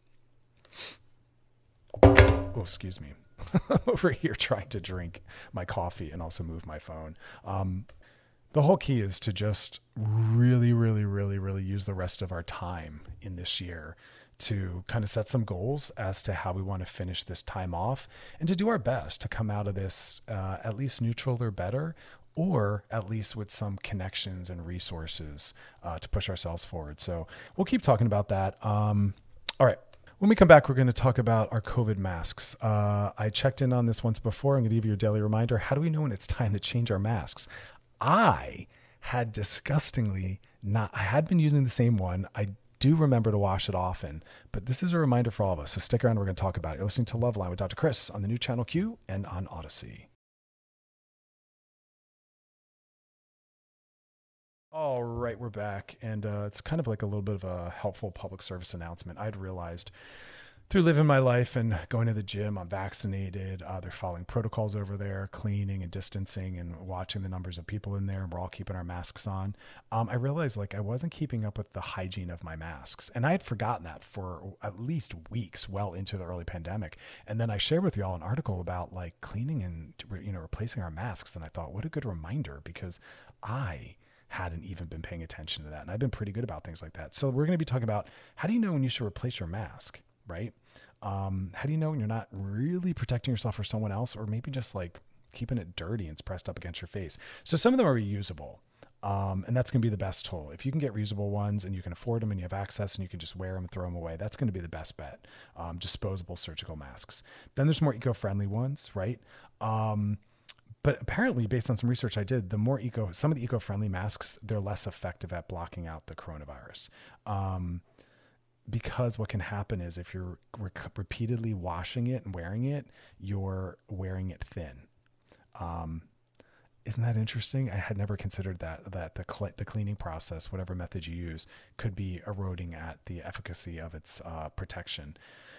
Speaker 5: Oh, excuse me. Over here trying to drink my coffee and also move my phone. Um, the whole key is to just really, really, really, really use the rest of our time in this year to kind of set some goals as to how we want to finish this time off and to do our best to come out of this uh, at least neutral or better, or at least with some connections and resources uh, to push ourselves forward. So we'll keep talking about that. Um, all right. When we come back, we're going to talk about our COVID masks. Uh, I checked in on this once before. I'm going to give you a daily reminder. How do we know when it's time to change our masks? I had disgustingly not, I had been using the same one. I do remember to wash it often, but this is a reminder for all of us. So stick around. We're going to talk about it. You're listening to Loveline with Doctor Chris on the new Channel Q and on Odyssey. All right, we're back. And uh, it's kind of like a little bit of a helpful public service announcement. I'd realized through living my life and going to the gym, I'm vaccinated. Uh, they're following protocols over there, cleaning and distancing and watching the numbers of people in there. And we're all keeping our masks on. Um, I realized like I wasn't keeping up with the hygiene of my masks. And I had forgotten that for at least weeks well into the early pandemic. And then I shared with you all an article about like cleaning and, you know, replacing our masks. And I thought, what a good reminder, because I hadn't even been paying attention to that. And I've been pretty good about things like that. So we're going to be talking about how do you know when you should replace your mask, right? Um, how do you know when you're not really protecting yourself or someone else, or maybe just like keeping it dirty and it's pressed up against your face? So some of them are reusable. Um, and that's going to be the best tool. If you can get reusable ones and you can afford them and you have access and you can just wear them and throw them away, that's going to be the best bet. Um, disposable surgical masks. Then there's more eco-friendly ones, right? Um, But apparently, based on some research I did, the more eco, some of the eco-friendly masks, they're less effective at blocking out the coronavirus. Um, because what can happen is if you're re- repeatedly washing it and wearing it, you're wearing it thin. Um, isn't that interesting? I had never considered that, that the cl- the cleaning process, whatever method you use, could be eroding at the efficacy of its uh, protection.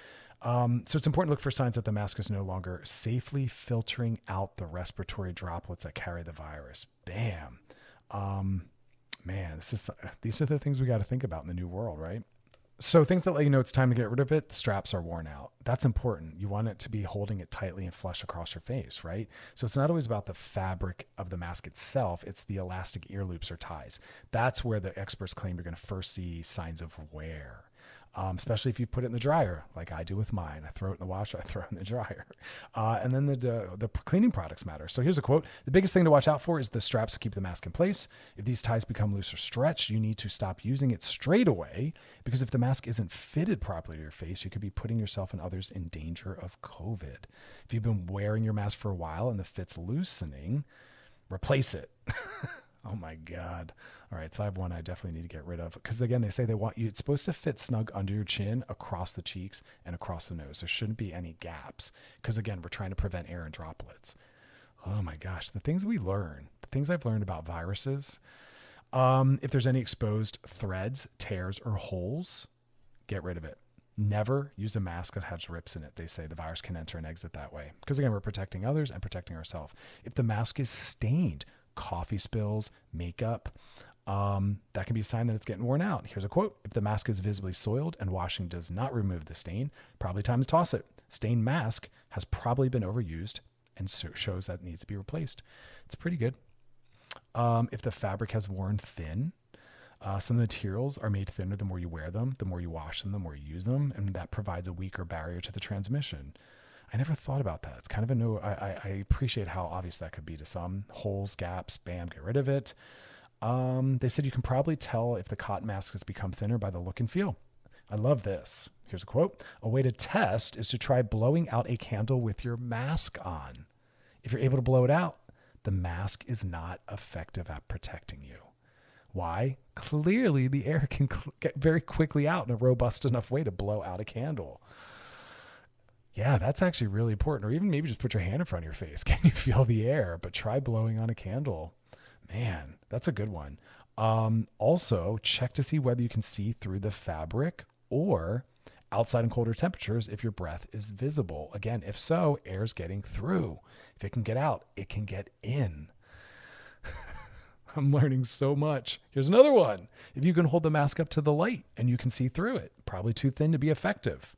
Speaker 5: Um, so it's important to look for signs that the mask is no longer safely filtering out the respiratory droplets that carry the virus. Bam. Um, man, this is, these are the things we got to think about in the new world, right? So things that let you know it's time to get rid of it, the straps are worn out. That's important. You want it to be holding it tightly and flush across your face, right? So it's not always about the fabric of the mask itself. It's the elastic ear loops or ties. That's where the experts claim you're going to first see signs of wear. Um, especially if you put it in the dryer, like I do with mine. I throw it in the washer, I throw it in the dryer. Uh, and then the, the the cleaning products matter. So here's a quote. The biggest thing to watch out for is the straps to keep the mask in place. If these ties become loose or stretched, you need to stop using it straight away, because if the mask isn't fitted properly to your face, you could be putting yourself and others in danger of COVID. If you've been wearing your mask for a while and the fit's loosening, replace it. Oh my God. All right. So I have one I definitely need to get rid of, because again, they say they want you, it's supposed to fit snug under your chin, across the cheeks and across the nose. There shouldn't be any gaps, because again, we're trying to prevent air and droplets. Oh my gosh. The things we learn, the things I've learned about viruses. Um, if there's any exposed threads, tears, or holes, get rid of it. Never use a mask that has rips in it. They say the virus can enter and exit that way, because again, we're protecting others and protecting ourselves. If the mask is stained, coffee spills, makeup, um, that can be a sign that it's getting worn out. Here's a quote. If the mask is visibly soiled and washing does not remove the stain, probably time to toss it. Stained mask has probably been overused and so shows that it needs to be replaced. It's pretty good. Um, if the fabric has worn thin, uh, some materials are made thinner the more you wear them, the more you wash them, the more you use them, and that provides a weaker barrier to the transmission. I never thought about that. It's kind of a no, I, I, I appreciate how obvious that could be to some. Holes, gaps, bam, get rid of it. Um, they said you can probably tell if the cotton mask has become thinner by the look and feel. I love this. Here's a quote. A way to test is to try blowing out a candle with your mask on. If you're able to blow it out, the mask is not effective at protecting you. Why? Clearly the air can cl- get very quickly out in a robust enough way to blow out a candle. Yeah, that's actually really important. Or even maybe just put your hand in front of your face. Can you feel the air? But try blowing on a candle. Man, that's a good one. Um, also, check to see whether you can see through the fabric, or outside in colder temperatures if your breath is visible. Again, if so, air's getting through. If it can get out, it can get in. I'm learning so much. Here's another one. If you can hold the mask up to the light and you can see through it, probably too thin to be effective.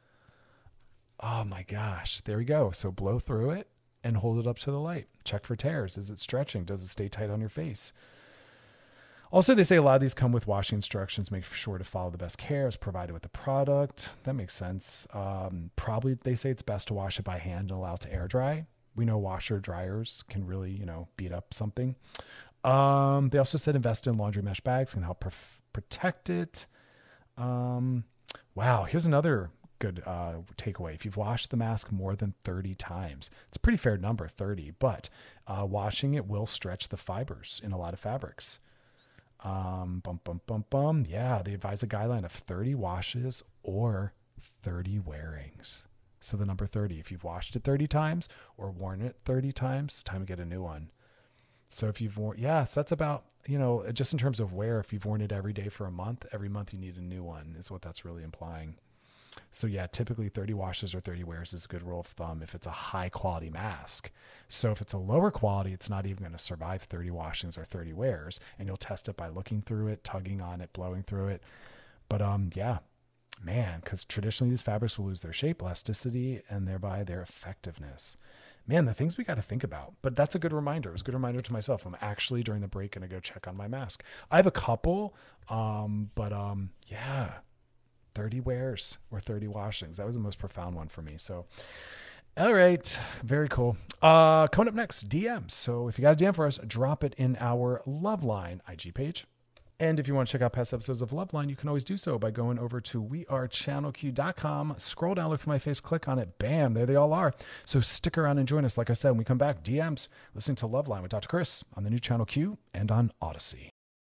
Speaker 5: Oh my gosh, there we go. So blow through it and hold it up to the light. Check for tears. Is it stretching? Does it stay tight on your face? Also, they say a lot of these come with washing instructions. Make sure to follow the best care as provided with the product. That makes sense. Um, probably they say it's best to wash it by hand and allow it to air dry. We know washer dryers can really, you know, beat up something. Um, they also said invest in laundry mesh bags, can help pr- protect it. Um, wow, here's another good uh, takeaway. If you've washed the mask more than thirty times, it's a pretty fair number, thirty, but uh, washing it will stretch the fibers in a lot of fabrics. Um, bum, bum, bum, bum. Yeah, they advise a guideline of thirty washes or thirty wearings. So the number thirty, if you've washed it thirty times or worn it thirty times, time to get a new one. So if you've worn, yes, that's about, you know, just in terms of wear, if you've worn it every day for a month, every month you need a new one is what that's really implying. So yeah, typically thirty washes or thirty wears is a good rule of thumb if it's a high quality mask. So if it's a lower quality, it's not even going to survive thirty washings or thirty wears, and you'll test it by looking through it, tugging on it, blowing through it. But um, yeah, man, because traditionally these fabrics will lose their shape, elasticity, and thereby their effectiveness. Man, the things we got to think about. But that's a good reminder. It was a good reminder to myself. I'm actually, during the break, going to go check on my mask. I have a couple, um, but um, yeah, thirty wears or thirty washings. That was the most profound one for me. So, all right, very cool. Uh, coming up next, D Ms. So if you got a D M for us, drop it in our Loveline I G page. And if you want to check out past episodes of Loveline, you can always do so by going over to we are channel q dot com. Scroll down, look for my face, click on it. Bam, there they all are. So stick around and join us. Like I said, when we come back, D Ms, listening to Loveline with Doctor Chris on the new Channel Q and on Odyssey.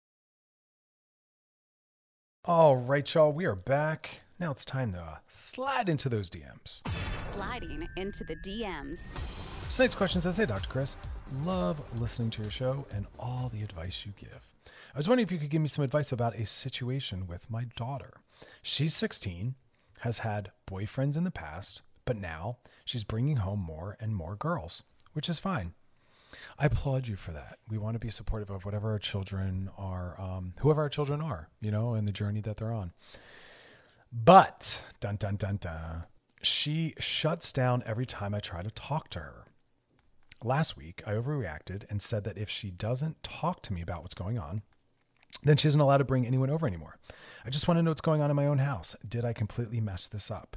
Speaker 5: All right, y'all, we are back. Now it's time to slide into those D Ms.
Speaker 6: Sliding into the D Ms.
Speaker 5: Tonight's question says, hey, Doctor Chris, love listening to your show and all the advice you give. I was wondering if you could give me some advice about a situation with my daughter. She's sixteen, has had boyfriends in the past, but now she's bringing home more and more girls, which is fine. I applaud you for that. We want to be supportive of whatever our children are, um, whoever our children are, you know, and the journey that they're on. But, dun, dun, dun, dun, she shuts down every time I try to talk to her. Last week, I overreacted and said that if she doesn't talk to me about what's going on, then she isn't allowed to bring anyone over anymore. I just want to know what's going on in my own house. Did I completely mess this up?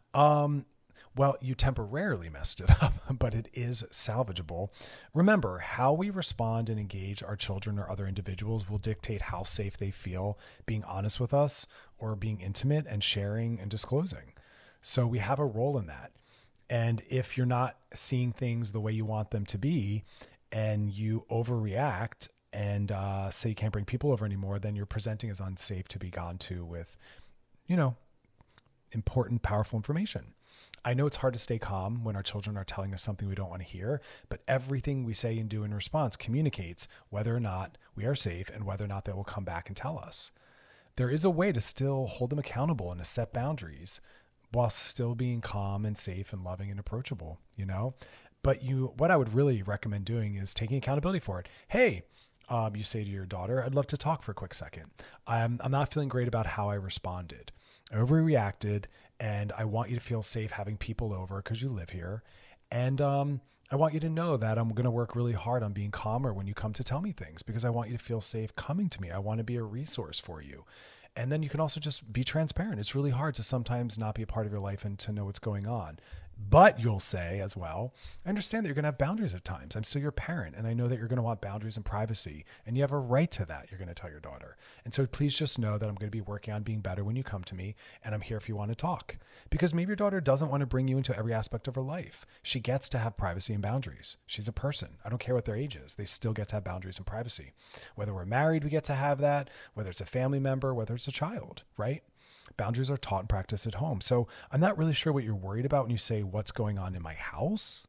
Speaker 5: Um, well, you temporarily messed it up, but it is salvageable. Remember, how we respond and engage our children or other individuals will dictate how safe they feel being honest with us or being intimate and sharing and disclosing. So we have a role in that. And if you're not seeing things the way you want them to be and you overreact and uh, say you can't bring people over anymore, then you're presenting as unsafe to be gone to with, you know, important, powerful information. I know it's hard to stay calm when our children are telling us something we don't want to hear, but everything we say and do in response communicates whether or not we are safe and whether or not they will come back and tell us. There is a way to still hold them accountable and to set boundaries while still being calm and safe and loving and approachable, you know? But you, what I would really recommend doing is taking accountability for it. Hey, Um, you say to your daughter, I'd love to talk for a quick second. I'm, I'm not feeling great about how I responded. I overreacted, and I want you to feel safe having people over because you live here. And um, I want you to know that I'm going to work really hard on being calmer when you come to tell me things because I want you to feel safe coming to me. I want to be a resource for you. And then you can also just be transparent. It's really hard to sometimes not be a part of your life and to know what's going on. But you'll say as well, I understand that you're going to have boundaries at times. I'm still your parent, and I know that you're going to want boundaries and privacy, and you have a right to that, you're going to tell your daughter. And so please just know that I'm going to be working on being better when you come to me, and I'm here if you want to talk. Because maybe your daughter doesn't want to bring you into every aspect of her life. She gets to have privacy and boundaries. She's a person. I don't care what their age is. They still get to have boundaries and privacy. Whether we're married, we get to have that. Whether it's a family member, whether it's a child, right? Boundaries are taught and practiced at home. So I'm not really sure what you're worried about when you say what's going on in my house.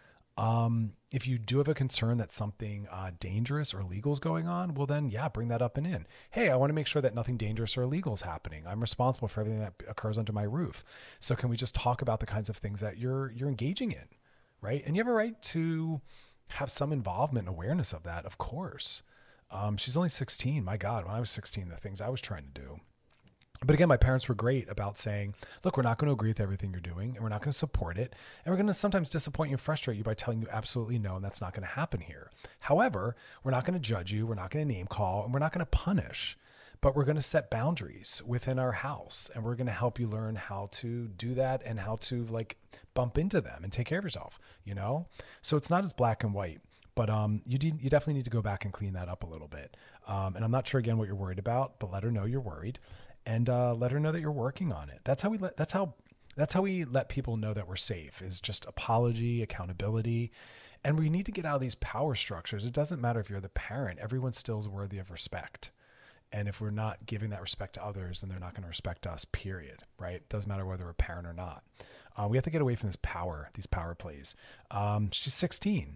Speaker 5: Um, if you do have a concern that something uh, dangerous or illegal is going on, well then, yeah, bring that up and in. Hey, I want to make sure that nothing dangerous or illegal is happening. I'm responsible for everything that occurs under my roof. So can we just talk about the kinds of things that you're you're engaging in, right? And you have a right to have some involvement and awareness of that, of course. Um, she's only sixteen. My God, when I was sixteen, the things I was trying to do. But again, my parents were great about saying, look, we're not going to agree with everything you're doing, and we're not going to support it. And we're going to sometimes disappoint you and frustrate you by telling you absolutely no, and that's not going to happen here. However, we're not going to judge you. We're not going to name call, and we're not going to punish, but we're going to set boundaries within our house. And we're going to help you learn how to do that and how to like bump into them and take care of yourself, you know? So it's not as black and white. But um, you, de- you definitely need to go back and clean that up a little bit. Um, and I'm not sure, again, what you're worried about, but let her know you're worried. And uh, let her know that you're working on it. That's how we let. That's how. That's how we let people know that we're safe. Is just apology, accountability, and we need to get out of these power structures. It doesn't matter if you're the parent. Everyone still is worthy of respect. And if we're not giving that respect to others, then they're not going to respect us. Period. Right? It doesn't matter whether we're a parent or not. Uh, we have to get away from this power. These power plays. Um, she's sixteen.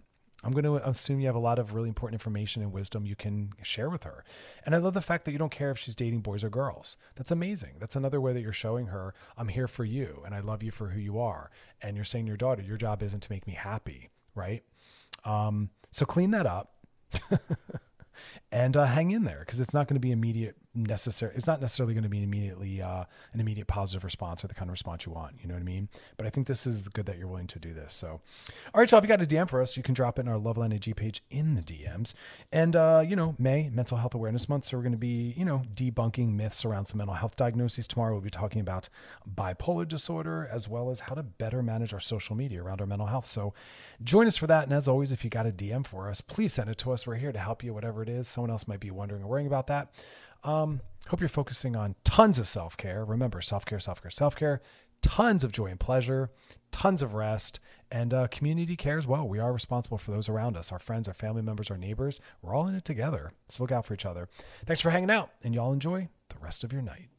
Speaker 5: I'm going to assume you have a lot of really important information and wisdom you can share with her. And I love the fact that you don't care if she's dating boys or girls. That's amazing. That's another way that you're showing her, I'm here for you and I love you for who you are. And you're saying to your daughter, your job isn't to make me happy, right? Um, so clean that up. And uh, hang in there, because it's not going to be immediate necessary. It's not necessarily going to be immediately uh, an immediate positive response or the kind of response you want. You know what I mean? But I think this is good that you're willing to do this. So, all right, so if you got a D M for us, you can drop it in our Loveline A G page in the D Ms. And, uh, you know, May, Mental Health Awareness Month. So we're going to be, you know, debunking myths around some mental health diagnoses. Tomorrow we'll be talking about bipolar disorder, as well as how to better manage our social media around our mental health. So join us for that. And as always, if you got a D M for us, please send it to us. We're here to help you, whatever it is. Someone else might be wondering or worrying about that. Um, hope you're focusing on tons of self-care. Remember, self-care, self-care, self-care, tons of joy and pleasure, tons of rest, and uh, community care as well. We are responsible for those around us, our friends, our family members, our neighbors. We're all in it together. So look out for each other. Thanks for hanging out, and y'all enjoy the rest of your night.